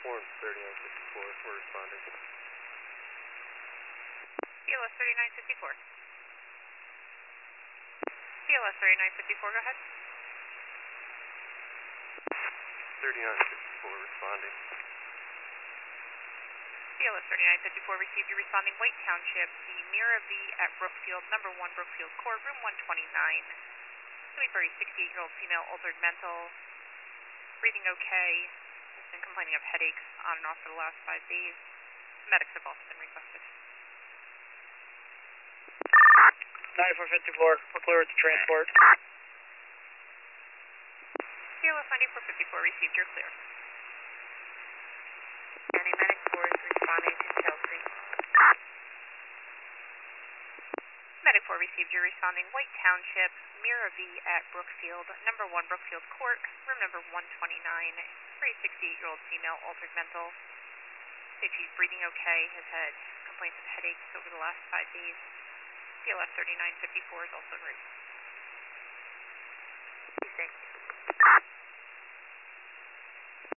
Form 3954, we're responding. BLS 3954. BLS 3954, go ahead. 3954, responding. BLS 3954 received you responding White Township, the Mira V at Brookfield, number 1 Brookfield Court, room 129. Coming for a 68-year-old female, altered mental, breathing okay, has been complaining of headaches on and off for the last 5 days. Medics have also been requested. 9454, we're clear with the transport. BLS 9454 received your clear. County Medic 4 is responding to Chelsea. Medic 4 received your responding White Township, Mira V at Brookfield, number 1 Brookfield Court, room number 129, for a 68-year-old female, altered mental. Said she's breathing okay, has had complaints of headaches over the last 5 days. BLS 3954 is also en route.